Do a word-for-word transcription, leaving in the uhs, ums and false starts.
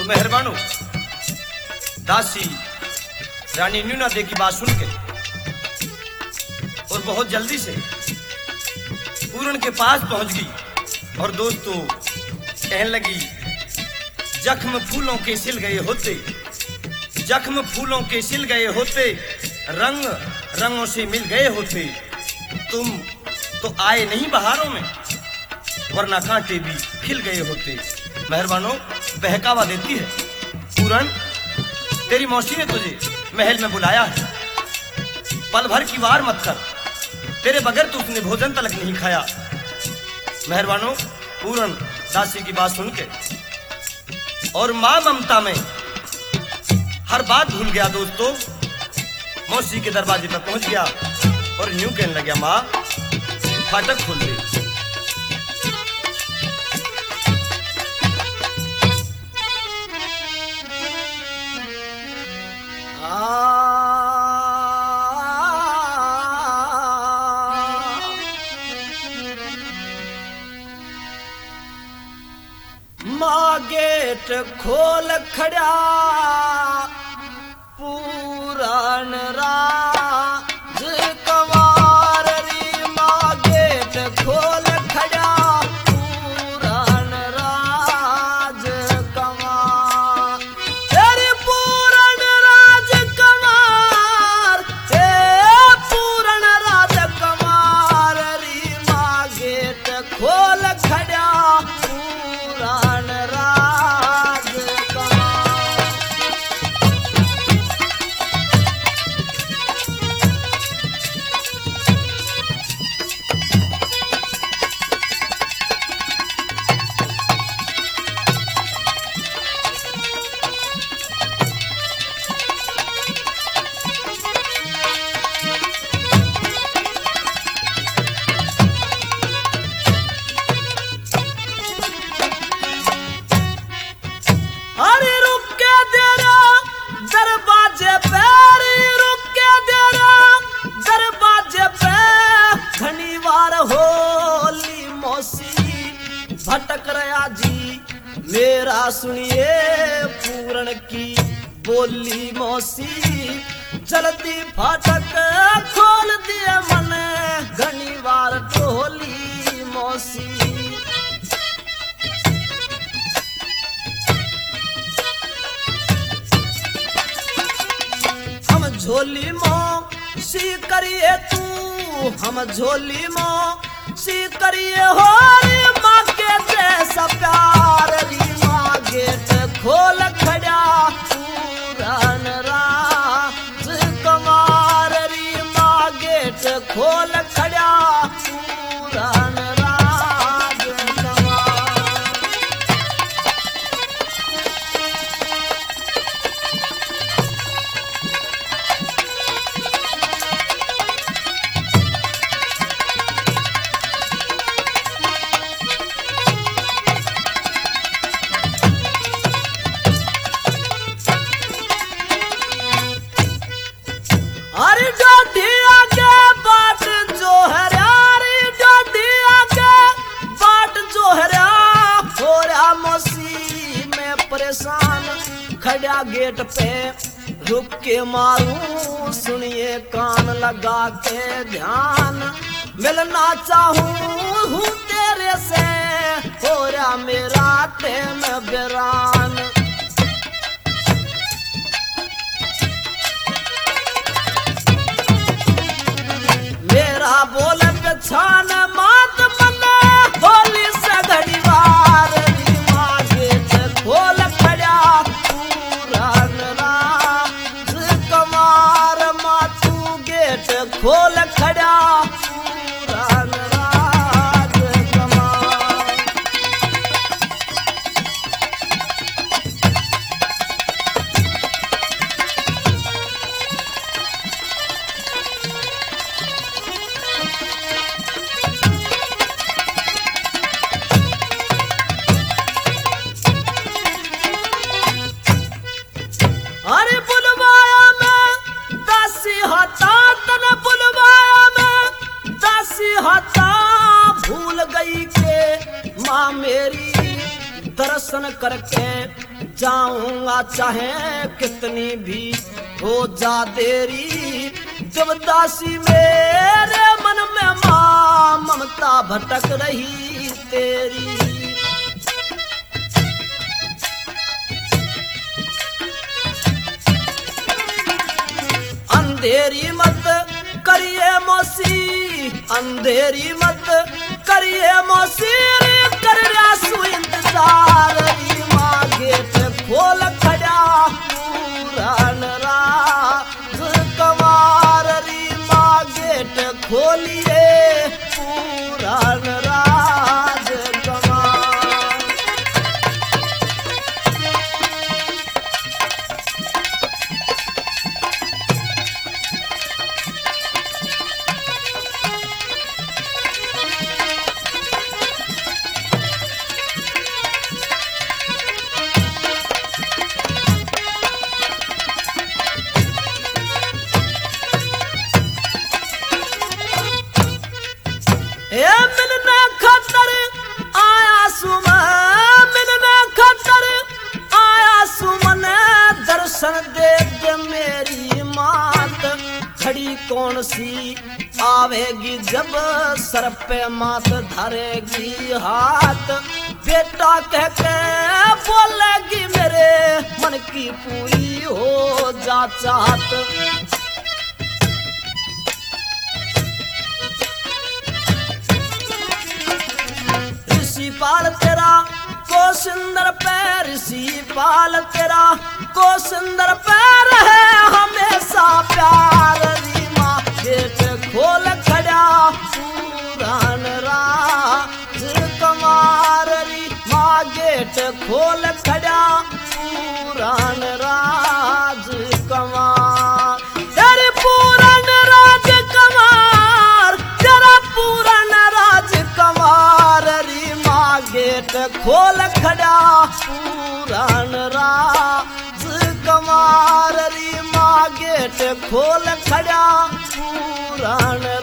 तो मेहरबानो दासी रानी न्यूना दे की बात सुन के और बहुत जल्दी से पूरण के पास पहुंच गई और दोस्तों कहने लगी, जख्म फूलों के सिल गए होते, जख्म फूलों के सिल गए होते, रंग रंगों से मिल गए होते, तुम तो आए नहीं बहारों में, वरना कांटे भी खिल गए होते। मेहरबानो बहकावा देती है, पूरण तेरी मौसी ने तुझे महल में बुलाया है, पल भर की वार मत कर, तेरे बगैर तो उसने भोजन तलक नहीं खाया। मेहरबानो पूरण दासी की बात सुन के और मां ममता में हर बात भूल गया दोस्तों, मौसी के दरवाजे पर पहुंच गया और यूं कहने लगा, मां फाटक खोल दे। मां गेट खोल खड़ा पूरण राज कंवार री, मां गेट खोल खड़ा पूरण राज कंवार, तेरी पूरण राज कंवार, हे पूरण राज कंवार री, मां गेट खोल खड़ा पूरण राज कंवार। अरे रुक के तेरा दरवाजे पे, अरे रुक के तेरा दरवाजे पे, घनी बार होली मौसी भटक रहा जी, मेरा सुनिए पूरण की बोली मौसी, जल्दी फाटक खोल दिए मन, घनी बार टोली मौसी। हम झोली मों सी करिए तू, हम झोली मों सी करिए हो रे, माँ के जैसा प्यार री, माँ गेट खोल खड़ा पूरण राज कंवार री, माँ गेट खोल खड़ा पूरण राज कंवार। अरे डोडी आगे बाट जो है रे, अरे डोडी आगे बाट जो है रे, हो रहा मौसी में परेशान, खड़ा गेट पे रुक के मारूं, सुनिए कान लगा के ध्यान, मिलना चाहूं हूँ तेरे से, हो रहा मेरा टेम बेरान। मेरा बोल पछान मात मने, होली से घड़ी वार री, माँ गेट खोल खड़ा पूरण राज कंवार, माँ तू गेट खोल खड़ा पूरण राज कंवार। अरे बुलवाया मैं दासी हटा तने बुलवा दर्शन करके जाऊंगा चाहे कितनी भी हो जा देरी। देवदासी मेरे मन में मां ममता भटक रही तेरी। अंधेरी मत करिए मौसी, अंधेरी मत करिए मौसी, कर रहा इंतजार। री माँ गेट खोल खड़ा पूरन राज कवार। री माँ गेट खोलिए पूरन राज कवार। ए मिलने खतर आया सुमन, मिलने खतर आया सुमन। दर्शन दे दे मेरी मात, खड़ी कौन सी आवेगी जब सर पे मात धरेगी हाथ। बेटा कह के बोलेगी मेरे मन की पूरी हो जा चाहत। ऋषि पाल तेरा को सुंदर पैर, ऋषि पाल तेरा को सुंदर पैर है हमेशा प्यार। री माँ गेट खोल खड़ा पूरन राज कवार। री माँ गेट खोल खड़ा पूरन राज कवार। तेरे पूरन राज कवार, तेरा पूरन राज कवार। री माँ गेट खोल खड़ा पूरन राज कवार। री माँ गेट खोल खड़ा पूरन